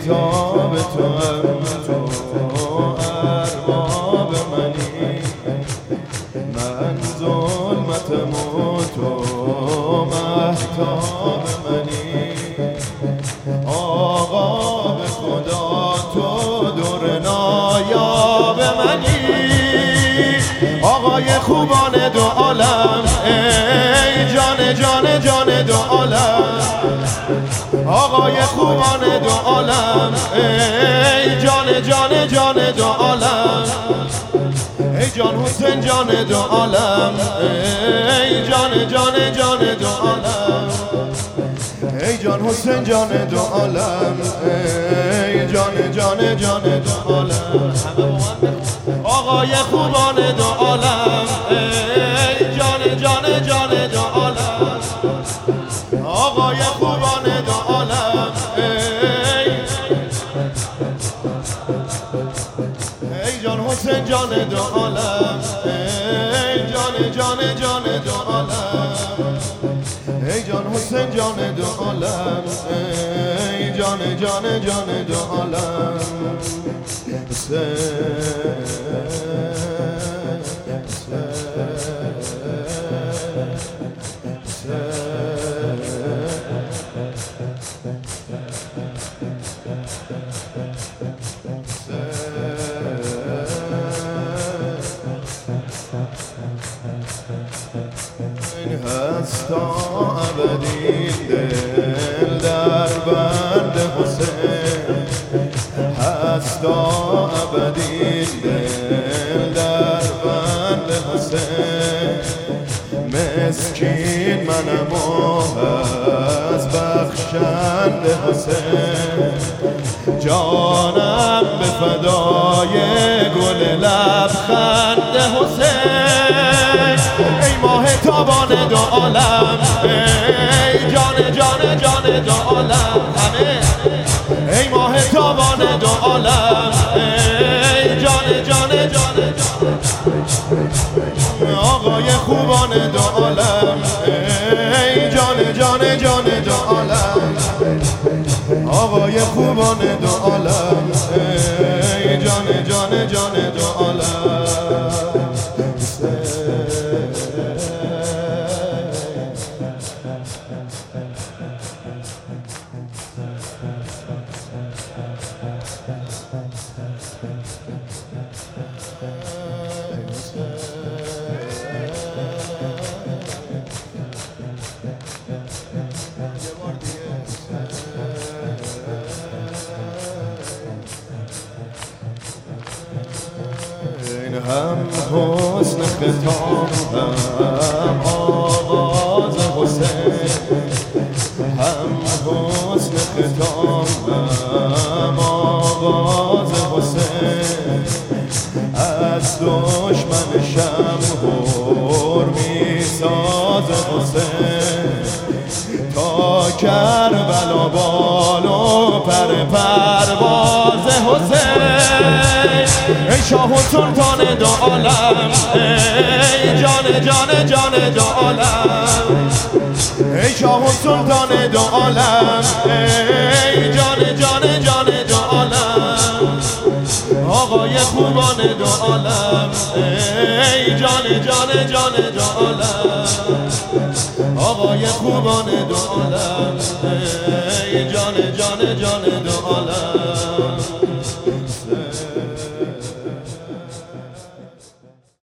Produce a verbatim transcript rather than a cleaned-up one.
بیتاب تو هم تو ارباب منی، من ظلمتم و تو مهتاب منی. آقا به خدا تو دور نایاب منی، آقای خوبان دو عالم ای جان جان جان دو عالم، آقای خوبان دو عالم ای جان جان جان دو عالم، ای جان حسین جان دو عالم ای جان جان جان دو عالم، ای جان حسین جان دو عالم ای جان جان جان دو عالم. آقای خوبان دو عالم ای جان جان جان دو عالم، آقای خوبان دو عالم ای ای جان حسین جان دو عالم ای جان جان جان دو عالم، ای جان حسین جان دو عالم ای جان جان جان دو عالم. هست تا ابدی دل در بند حسین، هست تا ابدی دل در بند حسین، مسکین منم و از بخشند حسین، جانم به فدای گل لبخند حسین، ای ماه تابان دو عالم ای جان جان جان دو عالم، همه ای ماه تابان دو عالم ای جان جان جان، آقای خوبان دو عالم ای جان جان جان دو عالم، آقای خوبان دو عالم ای جان جان جان دو عالم. هم حسن ختام هم آغاز حسین، هم حسن ختام هم آغاز حسین، از دشمن شمهور می ساز حسین، تا کربلا بالو پر پرواز حسین، ای شاه و سلطان دو عالم ای جان جان جان دو عالم، ای شاه و سلطان دو عالم ای جان جان جان دو عالم، آقای خوبان دو عالم ای جان جان جان دو عالم، آقای خوبان دو عالم ای جان جان جان دو عالم.